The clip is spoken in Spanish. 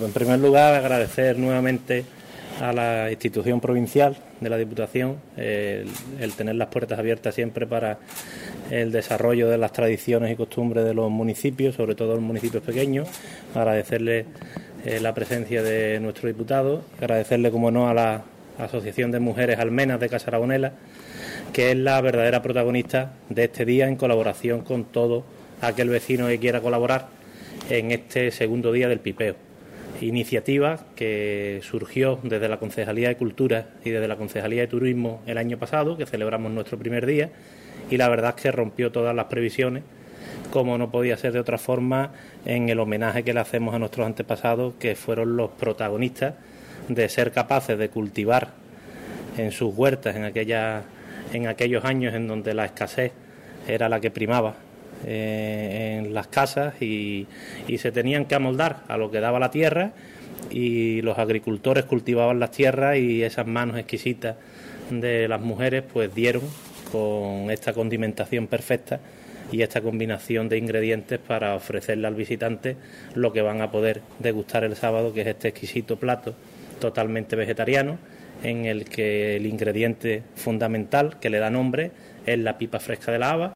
en primer lugar agradecer nuevamente a la institución provincial de la Diputación el tener las puertas abiertas siempre para el desarrollo de las tradiciones y costumbres de los municipios, sobre todo los municipios pequeños. Agradecerle la presencia de nuestro diputado, agradecerle, como no, a la Asociación de Mujeres Almenas de Casa Aragonela, que es la verdadera protagonista de este día, en colaboración con todo aquel vecino que quiera colaborar en este segundo día del pipeo. Iniciativa que surgió desde la Concejalía de Cultura y desde la Concejalía de Turismo el año pasado, que celebramos nuestro primer día, y la verdad es que rompió todas las previsiones, como no podía ser de otra forma, en el homenaje que le hacemos a nuestros antepasados, que fueron los protagonistas de ser capaces de cultivar en sus huertas en aquellos años en donde la escasez era la que primaba en las casas y se tenían que amoldar a lo que daba la tierra, y los agricultores cultivaban las tierras, y esas manos exquisitas de las mujeres pues dieron con esta condimentación perfecta y esta combinación de ingredientes para ofrecerle al visitante lo que van a poder degustar el sábado, que es este exquisito plato totalmente vegetariano, en el que el ingrediente fundamental que le da nombre es la pipa fresca de la haba.